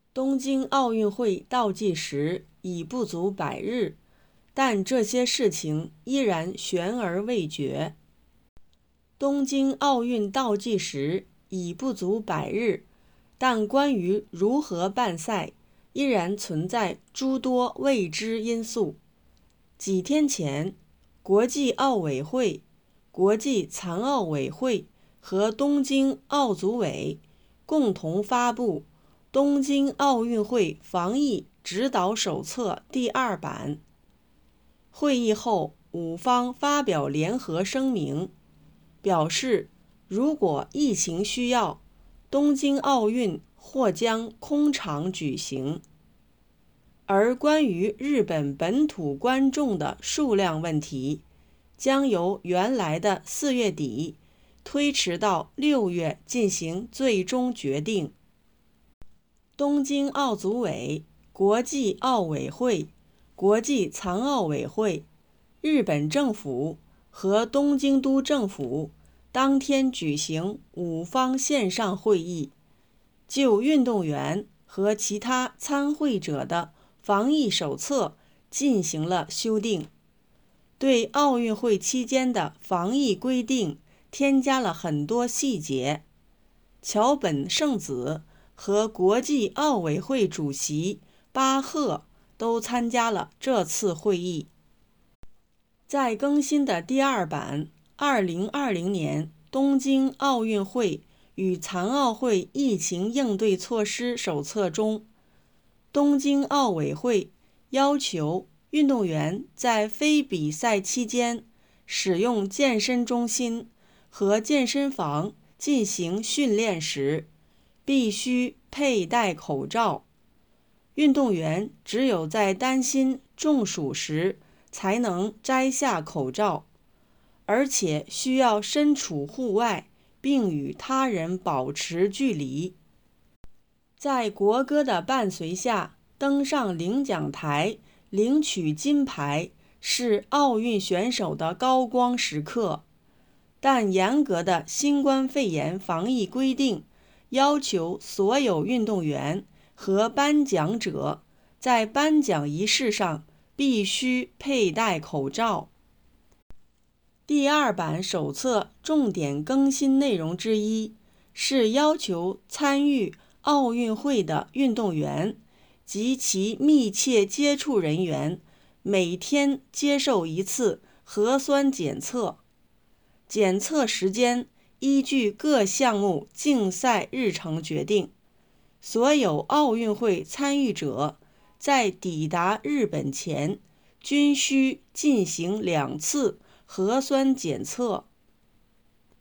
东京奥运会倒计时已不足100日，但这些事情依然悬而未决。东京奥运倒计时已不足100日，但关于如何办赛，依然存在诸多未知因素。几天前，国际奥委会、国际残奥委会和东京奥组委共同发布《东京奥运会防疫指导手册》第2版。会议后，5方发表联合声明，表示如果疫情需要，东京奥运或将空场举行。而关于日本本土观众的数量问题，将由原来的4月底推迟到6月进行最终决定。东京奥组委、国际奥委会、国际残奥委会、日本政府和东京都政府当天举行5方线上会议，就运动员和其他参会者的防疫手册进行了修订，对奥运会期间的防疫规定添加了很多细节。桥本圣子和国际奥委会主席巴赫都参加了这次会议。在更新的第2版2020年东京奥运会与残奥会疫情应对措施手册中，东京奥委会要求运动员在非比赛期间使用健身中心和健身房进行训练时，必须佩戴口罩。运动员只有在担心中暑时才能摘下口罩，而且需要身处户外，并与他人保持距离。在国歌的伴随下登上领奖台领取金牌是奥运选手的高光时刻，但严格的新冠肺炎防疫规定要求所有运动员和颁奖者在颁奖仪式上必须佩戴口罩。第2版手册重点更新内容之一是要求参与奥运会的运动员及其密切接触人员每天接受1次核酸检测，检测时间依据各项目竞赛日程决定。所有奥运会参与者在抵达日本前均需进行2次核酸检测。